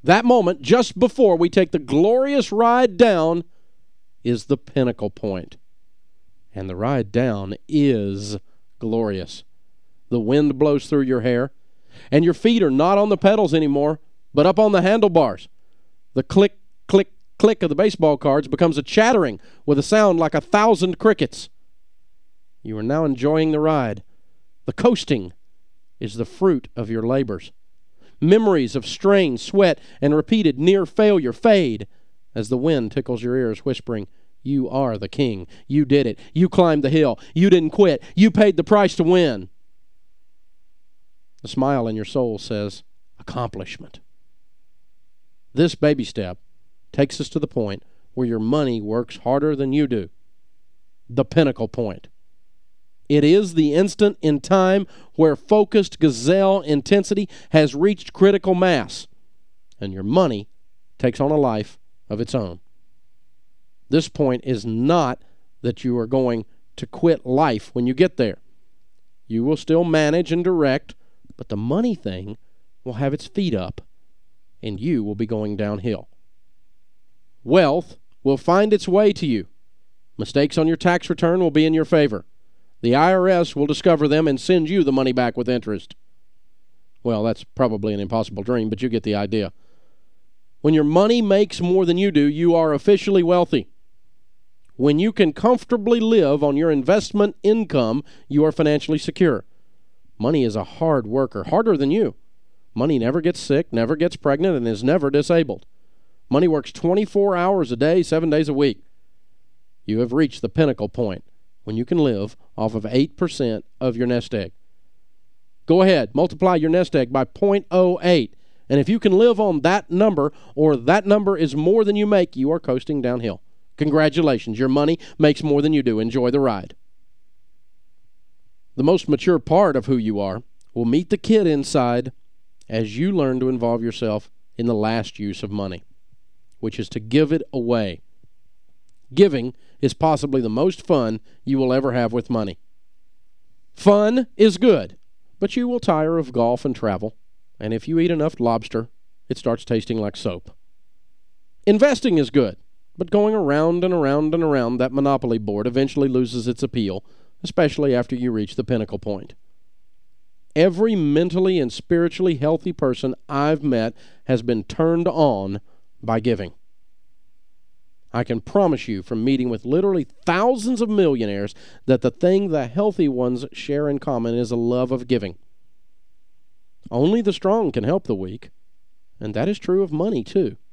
That moment, just before we take the glorious ride down, is the pinnacle point. And the ride down is glorious. The wind blows through your hair, and your feet are not on the pedals anymore, but up on the handlebars. The click, click, click of the baseball cards becomes a chattering with a sound like 1,000 crickets. You are now enjoying the ride. The coasting is the fruit of your labors. Memories of strain, sweat, and repeated near failure fade as the wind tickles your ears, whispering, "You are the king. You did it. You climbed the hill. You didn't quit. You paid the price to win." The smile in your soul says, accomplishment. This baby step takes us to the point where your money works harder than you do. The pinnacle point. It is the instant in time where focused gazelle intensity has reached critical mass, and your money takes on a life of its own. This point is not that you are going to quit life when you get there. You will still manage and direct, but the money thing will have its feet up, and you will be going downhill. Wealth will find its way to you. Mistakes on your tax return will be in your favor. The IRS will discover them and send you the money back with interest. Well, that's probably an impossible dream, but you get the idea. When your money makes more than you do, you are officially wealthy. When you can comfortably live on your investment income, you are financially secure. Money is a hard worker, harder than you. Money never gets sick, never gets pregnant, and is never disabled. Money works 24 hours a day, 7 days a week. You have reached the pinnacle point when you can live off of 8% of your nest egg. Go ahead, multiply your nest egg by 0.08, and if you can live on that number, or that number is more than you make, you are coasting downhill. Congratulations, your money makes more than you do. Enjoy the ride. The most mature part of who you are will meet the kid inside as you learn to involve yourself in the last use of money, which is to give it away. Giving is possibly the most fun you will ever have with money. Fun is good, but you will tire of golf and travel, and if you eat enough lobster, it starts tasting like soap. Investing is good, but going around and around and around that Monopoly board eventually loses its appeal, especially after you reach the pinnacle point. Every mentally and spiritually healthy person I've met has been turned on by giving. I can promise you from meeting with literally thousands of millionaires that the thing the healthy ones share in common is a love of giving. Only the strong can help the weak, and that is true of money too.